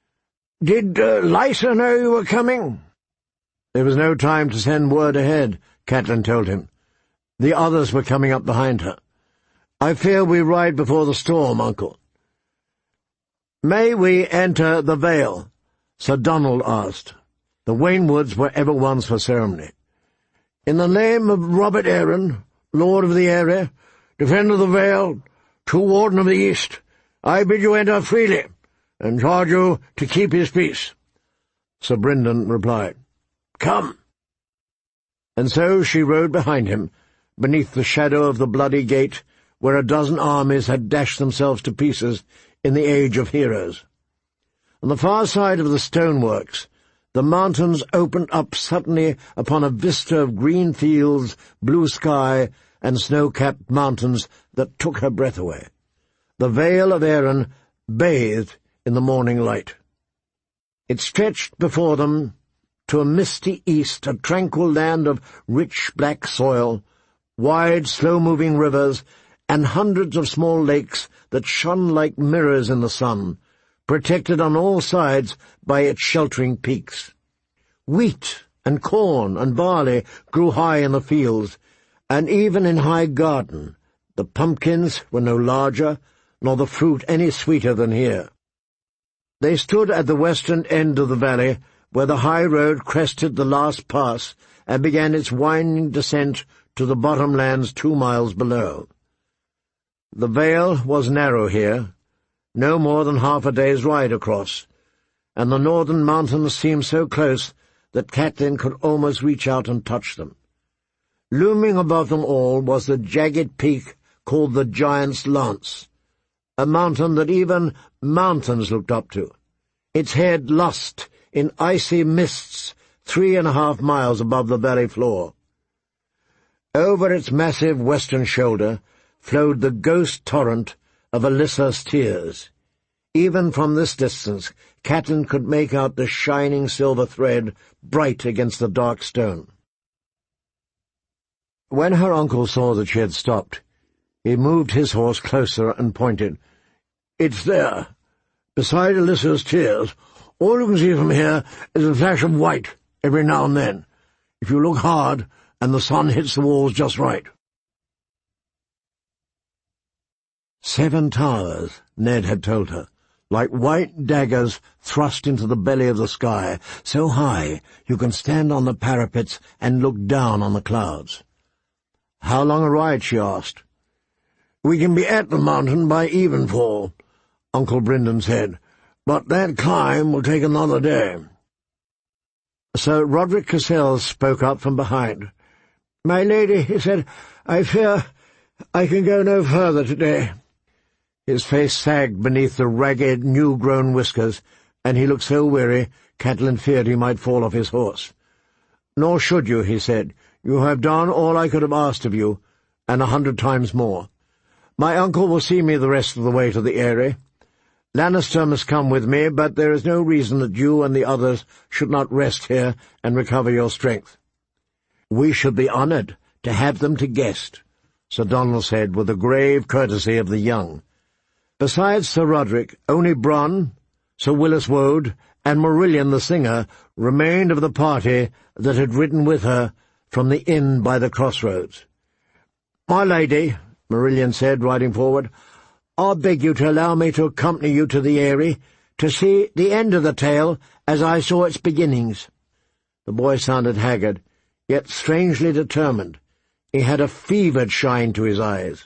"Did uh, Lysa know you were coming?" "There was no time to send word ahead," Catelyn told him. "The others were coming up behind her. I fear we ride before the storm, uncle." "May we enter the Vale?" Sir Donald asked. The Wainwoods were ever ones for ceremony. "In the name of Robert Arryn, Lord of the Eyrie, Defender of the Vale, True Warden of the East, I bid you enter freely, and charge you to keep his peace." Sir Brynden replied, "Come." And so she rode behind him, beneath the shadow of the bloody gate, where a dozen armies had dashed themselves to pieces in the age of heroes. On the far side of the stoneworks, the mountains opened up suddenly upon a vista of green fields, blue sky, and snow-capped mountains that took her breath away. The Vale of Arryn bathed in the morning light. It stretched before them to a misty east, a tranquil land of rich black soil, wide, slow-moving rivers, and hundreds of small lakes that shone like mirrors in the sun, protected on all sides by its sheltering peaks. Wheat and corn and barley grew high in the fields, and even in High Garden the pumpkins were no larger, nor the fruit any sweeter than here. They stood at the western end of the valley, where the high road crested the last pass and began its winding descent to the bottomlands two miles below. The vale was narrow here, no more than half a day's ride across, and the northern mountains seemed so close that Catelyn could almost reach out and touch them. Looming above them all was the jagged peak called the Giant's Lance, a mountain that even mountains looked up to, its head lost in icy mists three and a half miles above the valley floor. Over its massive western shoulder flowed the ghost torrent of Alyssa's tears. Even from this distance, Catelyn could make out the shining silver thread bright against the dark stone. When her uncle saw that she had stopped, he moved his horse closer and pointed. "It's there, beside Alyssa's tears. All you can see from here is a flash of white every now and then, if you look hard and the sun hits the walls just right." Seven towers, Ned had told her, like white daggers thrust into the belly of the sky, so high you can stand on the parapets and look down on the clouds. "How long a ride?" she asked. "We can be at the mountain by evenfall," Uncle Brynden said, "but that climb will take another day." So Roderick Cassels spoke up from behind. "My lady," he said, "I fear I can go no further today." His face sagged beneath the ragged, new-grown whiskers, and he looked so weary, Catelyn feared he might fall off his horse. "Nor should you," he said. "You have done all I could have asked of you, and a hundred times more. My uncle will see me the rest of the way to the Eyrie. Lannister must come with me, but there is no reason that you and the others should not rest here and recover your strength." "We should be honoured to have them to guest," Sir Donald said with the grave courtesy of the young. Besides Sir Roderick, only Bronn, Sir Willis Wode, and Marillion the singer remained of the party that had ridden with her from the inn by the crossroads. "My lady," Marillion said, riding forward, "I beg you to allow me to accompany you to the Eyrie, to see the end of the tale as I saw its beginnings." The boy sounded haggard, yet strangely determined. He had a fevered shine to his eyes.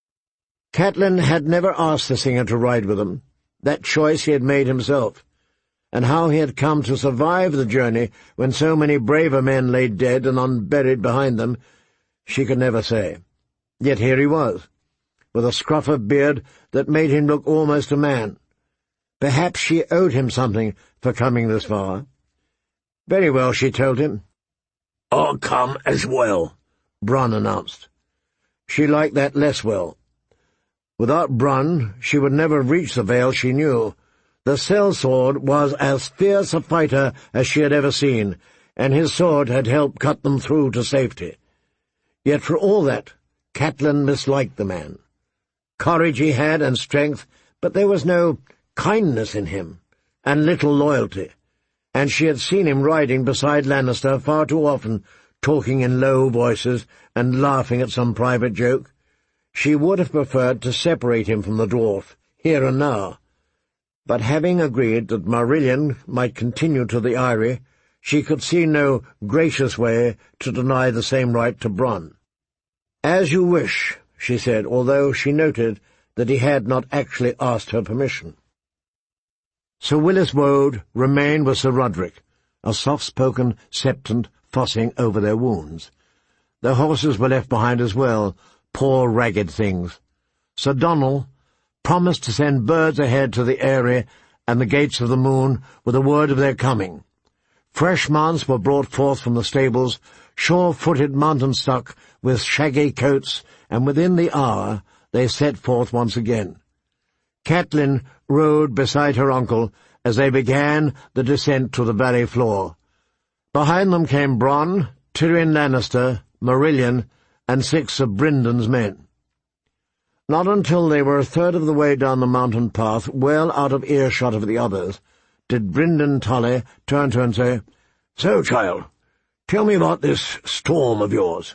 Catelyn had never asked the singer to ride with them. That choice he had made himself, and how he had come to survive the journey when so many braver men lay dead and unburied behind them, she could never say. Yet here he was, with a scruff of beard that made him look almost a man. Perhaps she owed him something for coming this far. "Very well," she told him. "I'll come as well," Bronn announced. She liked that less well. Without Bronn, she would never have reached the Vale, she knew. The sellsword was as fierce a fighter as she had ever seen, and his sword had helped cut them through to safety. Yet for all that, Catelyn misliked the man. Courage he had and strength, but there was no kindness in him, and little loyalty, and she had seen him riding beside Lannister far too often, talking in low voices and laughing at some private joke. She would have preferred to separate him from the dwarf, here and now. But having agreed that Marillion might continue to the Eyrie, she could see no gracious way to deny the same right to Bronn. "As you wish," she said, although she noted that he had not actually asked her permission. Sir Willis Woade remained with Sir Roderick, a soft-spoken septon fussing over their wounds. Their horses were left behind as well, poor ragged things. Sir Donald promised to send birds ahead to the Eyrie and the Gates of the Moon with a word of their coming. Fresh mounts were brought forth from the stables, sure-footed mountain stock with shaggy coats, and within the hour they set forth once again. Catelyn rode beside her uncle as they began the descent to the valley floor. Behind them came Bronn, Tyrion Lannister, Marillion, and six of Bryndon's men. Not until they were a third of the way down the mountain path, well out of earshot of the others, did Bryndon Tully turn to her and say, "So, child, tell me about this storm of yours."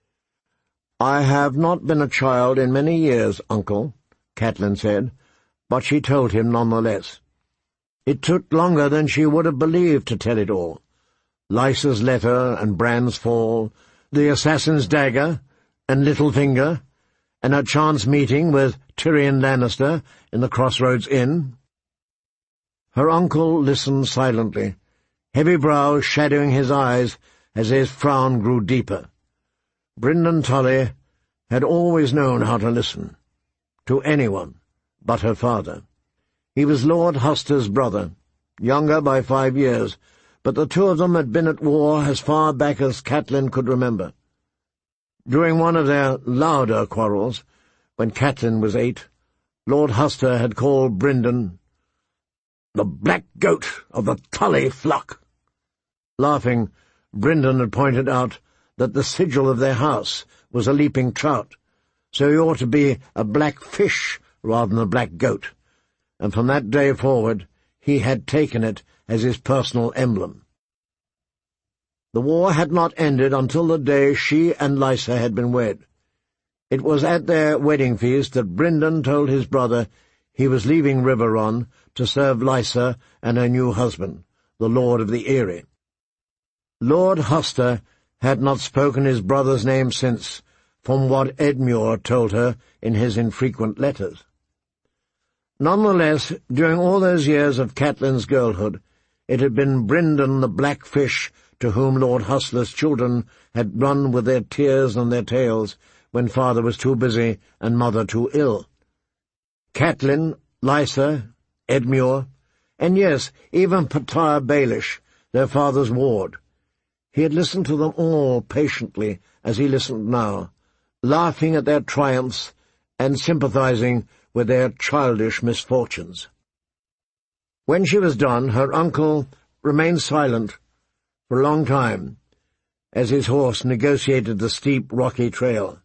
"I have not been a child in many years, uncle," Catelyn said, but she told him none the less. It took longer than she would have believed to tell it all. Lysa's letter and Bran's fall, the assassin's dagger and Littlefinger, and her chance meeting with Tyrion Lannister in the Crossroads Inn. Her uncle listened silently, heavy brows shadowing his eyes as his frown grew deeper. Bryndon Tully had always known how to listen, to anyone but her father. He was Lord Huster's brother, younger by five years, but the two of them had been at war as far back as Catelyn could remember. During one of their louder quarrels, when Catelyn was eight, Lord Huster had called Bryndon the black goat of the Tully flock. Laughing, Bryndon had pointed out that the sigil of their house was a leaping trout, so he ought to be a black fish rather than a black goat, and from that day forward he had taken it as his personal emblem. The war had not ended until the day she and Lysa had been wed. It was at their wedding feast that Bryndon told his brother he was leaving Riverrun to serve Lysa and her new husband, the Lord of the Eyrie. Lord Huster had not spoken his brother's name since, from what Edmure told her in his infrequent letters. Nonetheless, during all those years of Catelyn's girlhood, it had been Bryndon the Black Fish to whom Lord Hustler's children had run with their tears and their tails when father was too busy and mother too ill. Catelyn, Lysa, Edmure, and yes, even Pattaya Baelish, their father's ward. He had listened to them all patiently as he listened now, laughing at their triumphs and sympathizing with their childish misfortunes. When she was done, her uncle remained silent for a long time, as his horse negotiated the steep, rocky trail.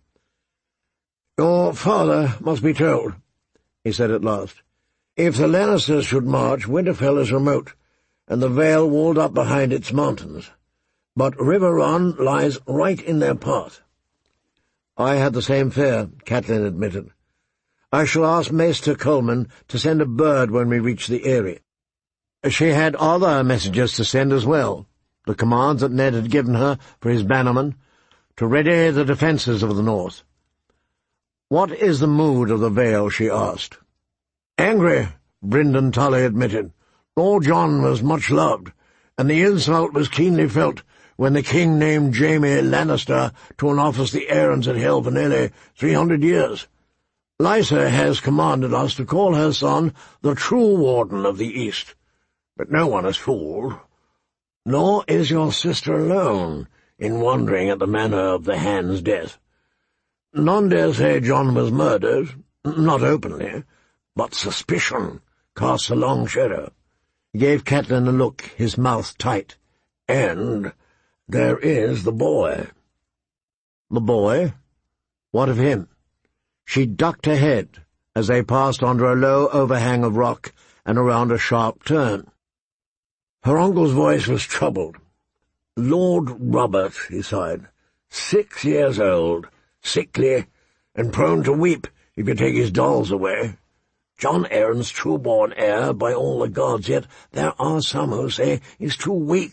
"Your father must be told," he said at last. "If the Lannisters should march, Winterfell is remote, and the Vale walled up behind its mountains. But Riverrun lies right in their path." "I had the same fear," Catelyn admitted. "I shall ask Maester Coleman to send a bird when we reach the Eyrie." She had other messages to send as well, the commands that Ned had given her for his bannermen, to ready the defences of the north. "What is the mood of the Vale?" she asked. "Angry," Bryndon Tully admitted. "Lord John was much loved, and the insult was keenly felt when the king named Jaime Lannister to an office the Aarons had held for nearly three hundred years. Lysa has commanded us to call her son the true Warden of the East, but no one is fooled. Nor is your sister alone in wondering at the manner of the Hand's death. None dare say John was murdered, not openly, but suspicion casts a long shadow." He gave Catelyn a look, his mouth tight. "And there is the boy." "The boy? What of him?" She ducked her head as they passed under a low overhang of rock and around a sharp turn. Her uncle's voice was troubled. "Lord Robert," he sighed, "six years old, sickly, and prone to weep if you take his dolls away. John Arryn's true-born heir by all the gods, yet there are some who say he's too weak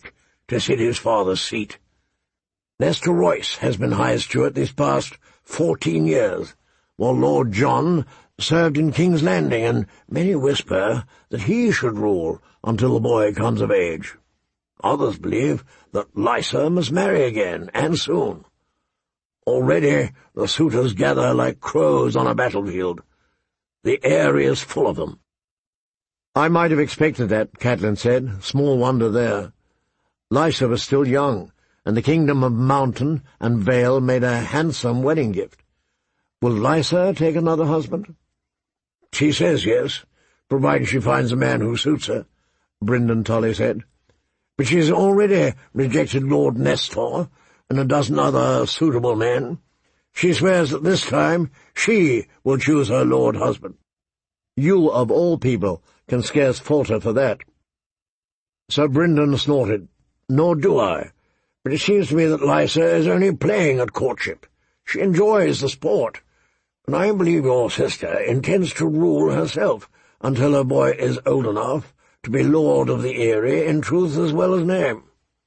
to sit his father's seat. Nestor Royce has been High Steward these past fourteen years, while Lord John served in King's Landing, and many whisper that he should rule until the boy comes of age. Others believe that Lysa must marry again, and soon. Already the suitors gather like crows on a battlefield. The air is full of them. I might have expected that, Catelyn said. Small wonder there. Lysa was still young, and the kingdom of Mountain and Vale made a handsome wedding gift. Will Lysa take another husband? She says yes, provided she finds a man who suits her, Brynden Tully said. But she's already rejected Lord Nestor and a dozen other suitable men. She swears that this time she will choose her lord husband. You, of all people, can scarce falter for that. Sir Brynden snorted. Nor do I. But it seems to me that Lysa is only playing at courtship. She enjoys the sport, and I believe your sister intends to rule herself until her boy is old enough to be lord of the Eyrie in truth as well as name.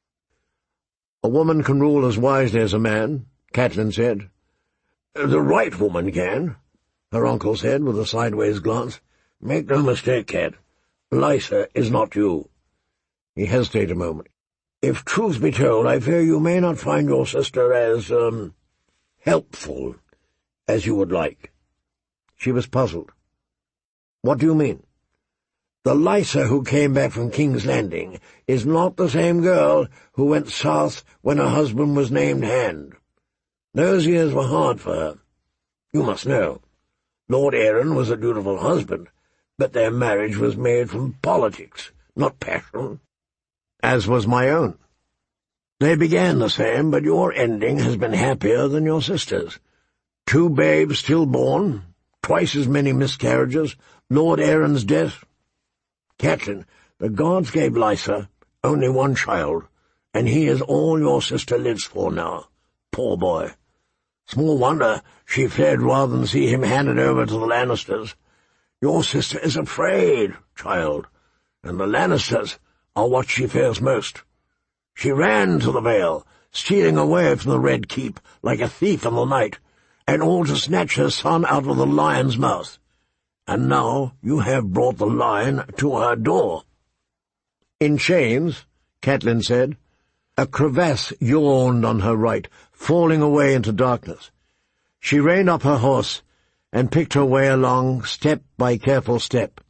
A woman can rule as wisely as a man, Catelyn said. The right woman can, her uncle said with a sideways glance. Make no mistake, Cat. Lysa is not you. He hesitated a moment. If truth be told, I fear you may not find your sister as, um, helpful as you would like. She was puzzled. What do you mean? The Lysa who came back from King's Landing is not the same girl who went south when her husband was named Hand. Those years were hard for her. You must know, Lord Arryn was a dutiful husband, but their marriage was made from politics, not passion. As was my own. They began the same, but your ending has been happier than your sister's. Two babes stillborn, twice as many miscarriages, Lord Arryn's death. Catelyn, the gods gave Lysa only one child, and he is all your sister lives for now. Poor boy. Small wonder she fled rather than see him handed over to the Lannisters. Your sister is afraid, child, and the Lannisters are what she fears most. She ran to the Vale, stealing away from the Red Keep like a thief in the night, and all to snatch her son out of the lion's mouth. And now you have brought the lion to her door. In chains, Catelyn said. A crevasse yawned on her right, falling away into darkness. She reined up her horse and picked her way along, step by careful step.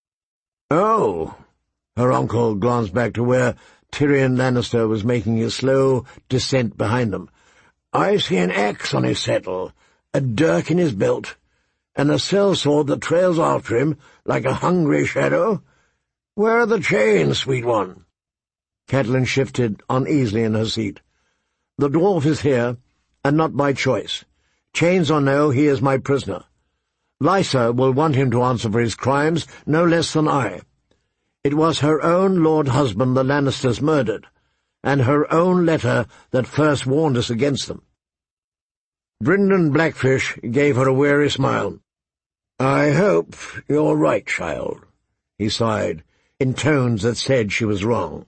Oh! Her uncle glanced back to where Tyrion Lannister was making his slow descent behind them. I see an axe on his saddle, a dirk in his belt, and a sellsword that trails after him like a hungry shadow. Where are the chains, sweet one? Catelyn shifted uneasily in her seat. The dwarf is here, and not by choice. Chains or no, he is my prisoner. Lysa will want him to answer for his crimes no less than I. It was her own lord husband the Lannisters murdered, and her own letter that first warned us against them. Brynden Blackfish gave her a weary smile. I hope you're right, child, he sighed, in tones that said she was wrong.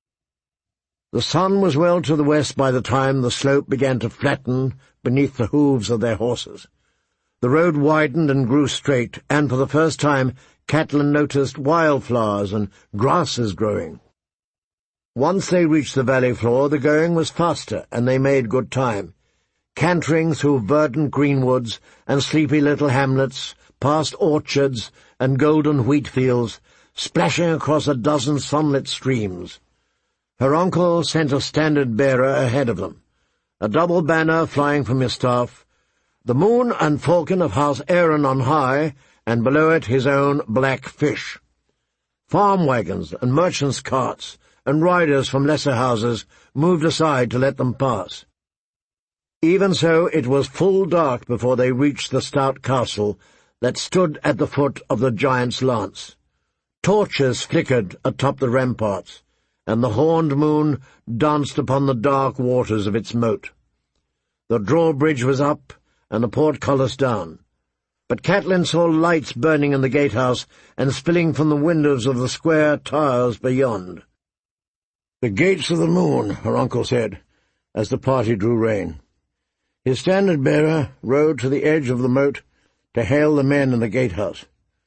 The sun was well to the west by the time the slope began to flatten beneath the hooves of their horses. The road widened and grew straight, and for the first time Catelyn noticed wildflowers and grasses growing. Once they reached the valley floor, the going was faster, and they made good time, cantering through verdant greenwoods and sleepy little hamlets, past orchards and golden wheat fields, splashing across a dozen sunlit streams. Her uncle sent a standard-bearer ahead of them, a double banner flying from his staff, the moon and falcon of House Arryn on high, and below it his own black fish. Farm wagons and merchants' carts and riders from lesser houses moved aside to let them pass. Even so, it was full dark before they reached the stout castle that stood at the foot of the giant's lance. Torches flickered atop the ramparts, and the horned moon danced upon the dark waters of its moat. The drawbridge was up, and the portcullis down, but Catelyn saw lights burning in the gatehouse and spilling from the windows of the square towers beyond. "The gates of the moon," her uncle said, as the party drew rein. His standard-bearer rode to the edge of the moat to hail the men in the gatehouse.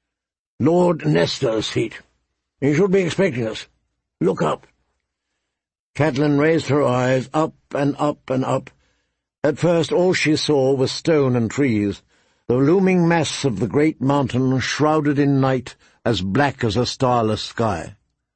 "Lord Nestor's seat. He should be expecting us. Look up." Catelyn raised her eyes up and up and up. At first all she saw was stone and trees, the looming mass of the great mountain shrouded in night as black as a starless sky.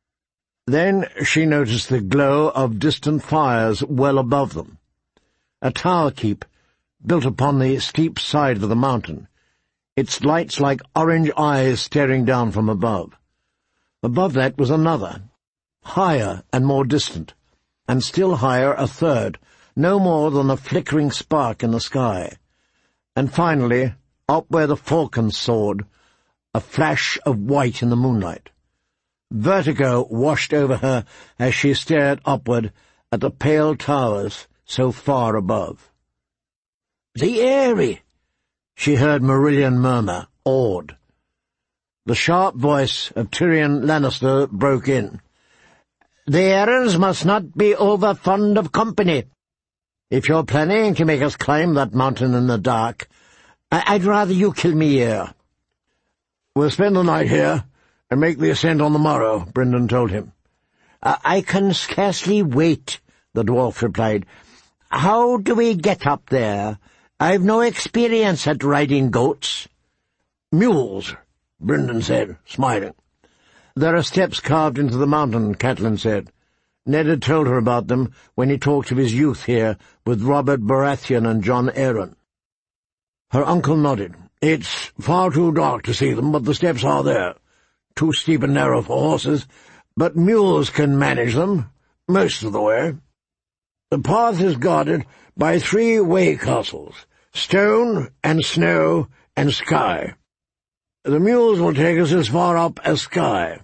Then she noticed the glow of distant fires well above them. A tower keep, built upon the steep side of the mountain, its lights like orange eyes staring down from above. Above that was another, higher and more distant, and still higher a third, no more than a flickering spark in the sky. And finally, up where the falcon soared, a flash of white in the moonlight. Vertigo washed over her as she stared upward at the pale towers so far above. "The Eyrie!" she heard Marillion murmur, awed. The sharp voice of Tyrion Lannister broke in. "The Arryns must not be over fond of company. If you're planning to make us climb that mountain in the dark, I I'd rather you kill me here." "We'll spend the night here and make the ascent on the morrow," Brynden told him. I, I can scarcely wait," the dwarf replied. "How do we get up there? I've no experience at riding goats." "Mules," Brynden said, smiling. "There are steps carved into the mountain," Catelyn said. Ned had told her about them when he talked of his youth here with Robert Baratheon and Jon Arryn. Her uncle nodded. "It's far too dark to see them, but the steps are there. Too steep and narrow for horses, but mules can manage them, most of the way. The path is guarded by three way castles, stone and snow and sky. The mules will take us as far up as sky."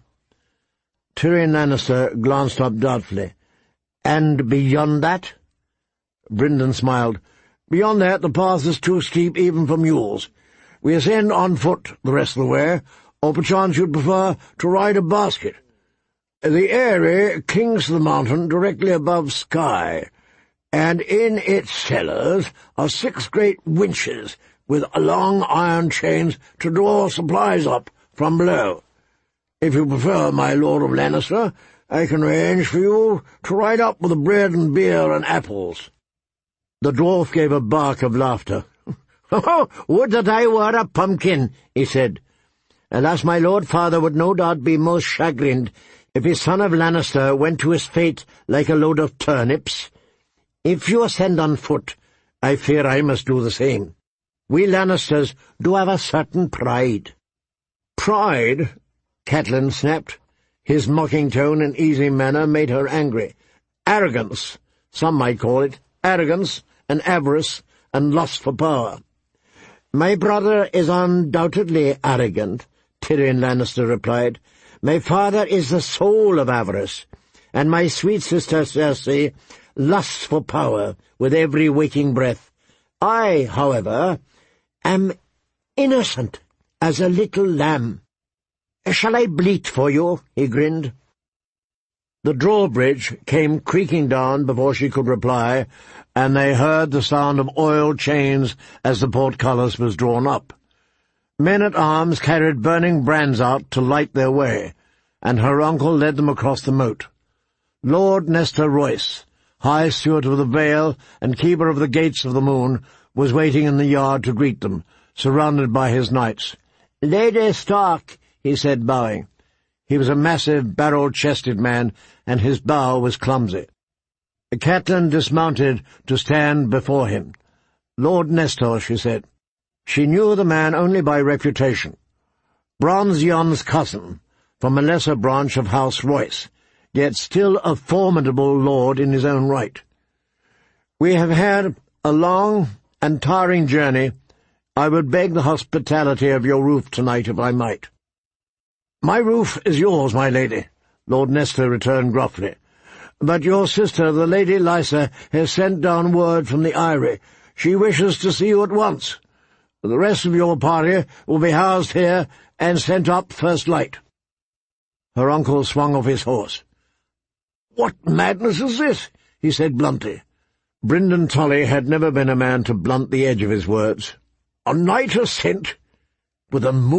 Tyrion Lannister glanced up doubtfully. "And beyond that?" Brynden smiled. "Beyond that, the path is too steep even for mules. We ascend on foot the rest of the way, or perchance you'd prefer to ride a basket. The Eyrie clings to the mountain directly above sky, and in its cellars are six great winches with long iron chains to draw supplies up from below. If you prefer, my Lord of Lannister, I can arrange for you to ride up with the bread and beer and apples." The dwarf gave a bark of laughter. "Oh, would that I were a pumpkin," he said. "Alas, my lord father would no doubt be most chagrined if his son of Lannister went to his fate like a load of turnips. If you ascend on foot, I fear I must do the same. We Lannisters do have a certain pride." "Pride?" Catelyn snapped. His mocking tone and easy manner made her angry. "Arrogance, some might call it. Arrogance and avarice and lust for power." "My brother is undoubtedly arrogant," Tyrion Lannister replied. "My father is the soul of avarice, and my sweet sister Cersei lusts for power with every waking breath. I, however, am innocent as a little lamb. Shall I bleat for you?" he grinned. The drawbridge came creaking down before she could reply, and they heard the sound of oiled chains as the portcullis was drawn up. Men-at-arms carried burning brands out to light their way, and her uncle led them across the moat. Lord Nestor Royce, High Steward of the Vale and Keeper of the Gates of the Moon, was waiting in the yard to greet them, surrounded by his knights. "Lady Stark," he said, bowing. He was a massive, barrel-chested man, and his bow was clumsy. Catelyn dismounted to stand before him. "Lord Nestor," she said. She knew the man only by reputation. Bronze Yon's cousin, from a lesser branch of House Royce, yet still a formidable lord in his own right. "We have had a long and tiring journey. I would beg the hospitality of your roof tonight, if I might." "My roof is yours, my lady," Lord Nestor returned gruffly. "But your sister, the Lady Lysa, has sent down word from the Eyrie. She wishes to see you at once. The rest of your party will be housed here and sent up first light." Her uncle swung off his horse. "What madness is this?" he said bluntly. Brindon Tully had never been a man to blunt the edge of his words. "A night ascent, with a moon